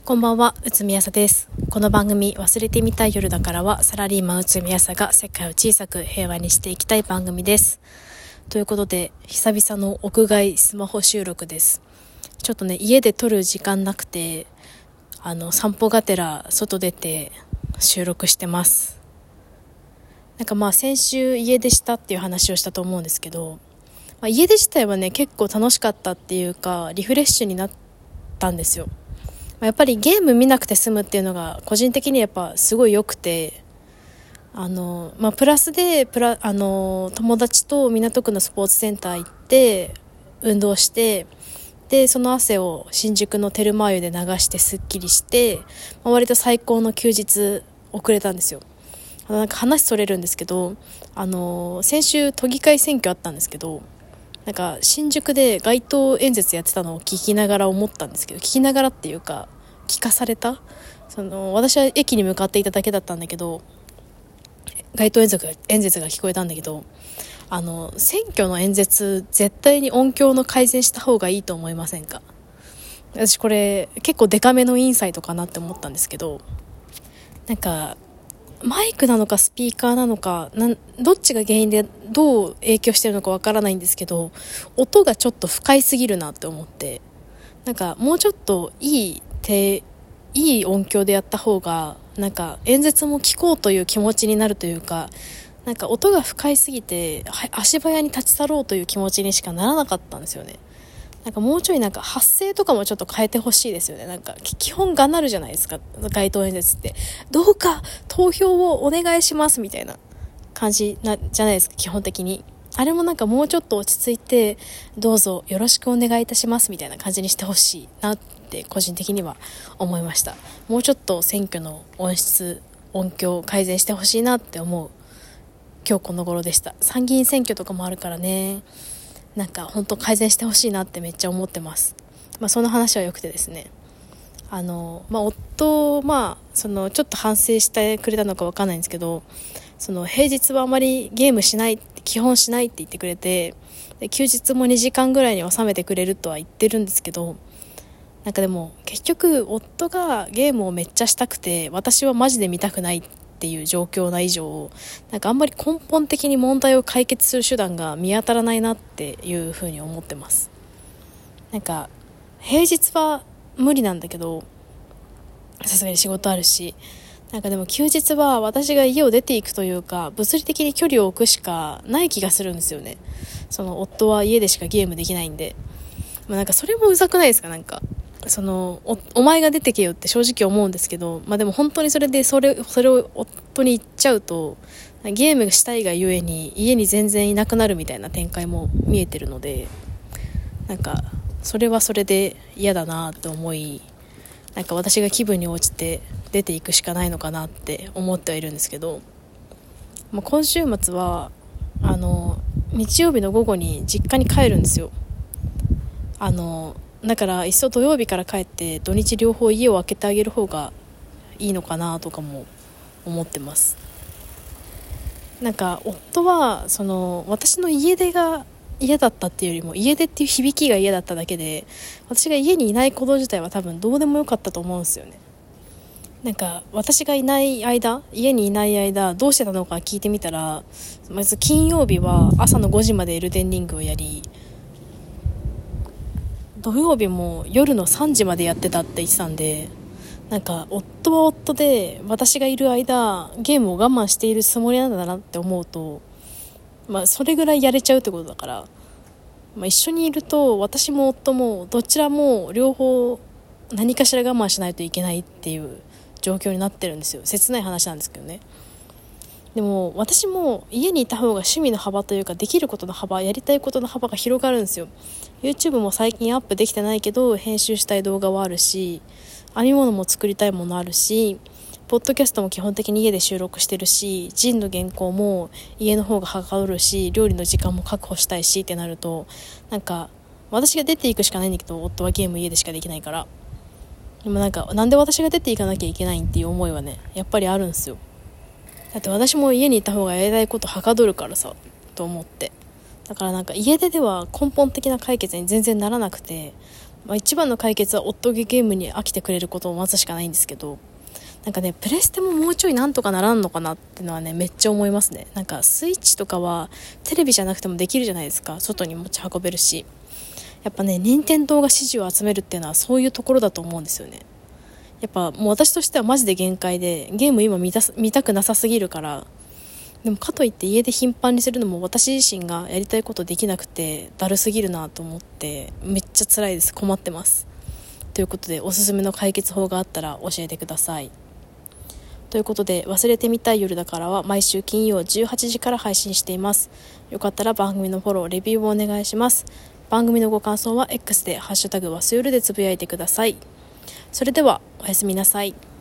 こんばんは、内海朝です。この番組、忘れてみたい夜だからは、サラリーマン内海朝が世界を小さく平和にしていきたい番組です。ということで、久々の屋外スマホ収録です。ちょっとね、家で撮る時間なくて、散歩がてら外出て収録してます。先週家出したっていう話をしたと思うんですけど、家出自体はね、結構楽しかったっていうか、リフレッシュになったんですよ。やっぱりゲーム見なくて済むっていうのが個人的にやっぱすごい良くて、プラスで友達と港区のスポーツセンター行って運動して、でその汗を新宿のテルマー湯で流してすっきりして、割と最高の休日遅れたんですよ。話それるんですけど、先週都議会選挙あったんですけど、新宿で街頭演説やってたのを聞きながら思ったんですけど、聞きながらっていうか聞かされた、私は駅に向かっていただけだったんだけど、街頭演説が聞こえたんだけど、選挙の演説絶対に音響の改善した方がいいと思いませんか？私これ結構デカめのインサイトかなって思ったんですけど、マイクなのかスピーカーなのかどっちが原因でどう影響してるのかわからないんですけど、音がちょっと不快すぎるなって思って、もうちょっといい音響でやった方が演説も聞こうという気持ちになるというか、音が不快すぎて足早に立ち去ろうという気持ちにしかならなかったんですよね。もうちょい発声とかもちょっじゃてほしいですよね。基本がなるじゃないですか、街頭演説って。どうか投票をお願いしますみたいな感じじゃないですか、基本的に。あれももうちょっと落ち着いて、どうぞよろしくお願いいたしますみたいな感じにしてほしいなって個人的には思いました。もうちょっと選挙の音響を改善してほしいなって思う今日この頃でした。参議院選挙とかもあるからね、本当改善してほしいなってめっちゃ思ってます。その話はよくてですね、夫、ちょっと反省してくれたのか分かんないんですけど、平日はあまりゲームしない、基本しないって言ってくれて、で休日も2時間ぐらいに収めてくれるとは言ってるんですけど、でも結局夫がゲームをめっちゃしたくて、私はマジで見たくないっていう状況な以上、あんまり根本的に問題を解決する手段が見当たらないなっていうふうに思ってます。平日は無理なんだけど、さすがに仕事あるし、でも休日は私が家を出ていくというか、物理的に距離を置くしかない気がするんですよね。夫は家でしかゲームできないんで、それもうざくないですか？お前が出てけよって正直思うんですけど、でも本当にそれを夫に言っちゃうと、ゲームしたいがゆえに家に全然いなくなるみたいな展開も見えてるので、それはそれで嫌だなって思い、私が気分に応じて出ていくしかないのかなって思ってはいるんですけど、今週末は日曜日の午後に実家に帰るんですよ。だからいっそ土曜日から帰って土日両方家を空けてあげる方がいいのかなとかも思ってます。夫は私の家出が嫌だったっていうよりも、家出っていう響きが嫌だっただけで、私が家にいないこと自体は多分どうでもよかったと思うんですよね。私がいない間、家にいない間どうしてたのか聞いてみたら、まず金曜日は朝の5時までエルデンリングをやり、土曜日も夜の3時までやってたって言ってたんで、夫は夫で私がいる間ゲームを我慢しているつもりなんだなって思うと、それぐらいやれちゃうってことだから、一緒にいると私も夫もどちらも両方何かしら我慢しないといけないっていう状況になってるんですよ。切ない話なんですけどね。でも私も家にいた方が趣味の幅というか、できることの幅、やりたいことの幅が広がるんですよ。 YouTube も最近アップできてないけど編集したい動画はあるし、編み物も作りたいものあるし、ポッドキャストも基本的に家で収録してるし、ジンの原稿も家の方がはかどるし、料理の時間も確保したいしってなると、私が出ていくしかないんだけど、夫はゲーム家でしかできないから。でもなんで私が出ていかなきゃいけないっていう思いはね、やっぱりあるんですよ。だって私も家にいた方がやりたいことはかどるからさと思って。だから家出では根本的な解決に全然ならなくて、 一番の解決は夫がゲームに飽きてくれることを待つしかないんですけど、なんかね、プレステももうちょいなんとかならんのかなってのはね、めっちゃ思いますね。なんかスイッチとかはテレビじゃなくてもできるじゃないですか。外に持ち運べるし。やっぱね、任天堂が支持を集めるっていうのはそういうところだと思うんですよね。やっぱもう私としてはマジで限界で、ゲーム今見たくなさすぎるから。でもかといって家で頻繁にするのも私自身がやりたいことできなくてだるすぎるなと思って、めっちゃ辛いです。困ってます。ということで、おすすめの解決法があったら教えてください。ということで、忘れてみたい夜だからは毎週金曜18時から配信しています。よかったら番組のフォロー、レビューをお願いします。番組のご感想は X でハッシュタグわすよるでつぶやいてください。それではおやすみなさい。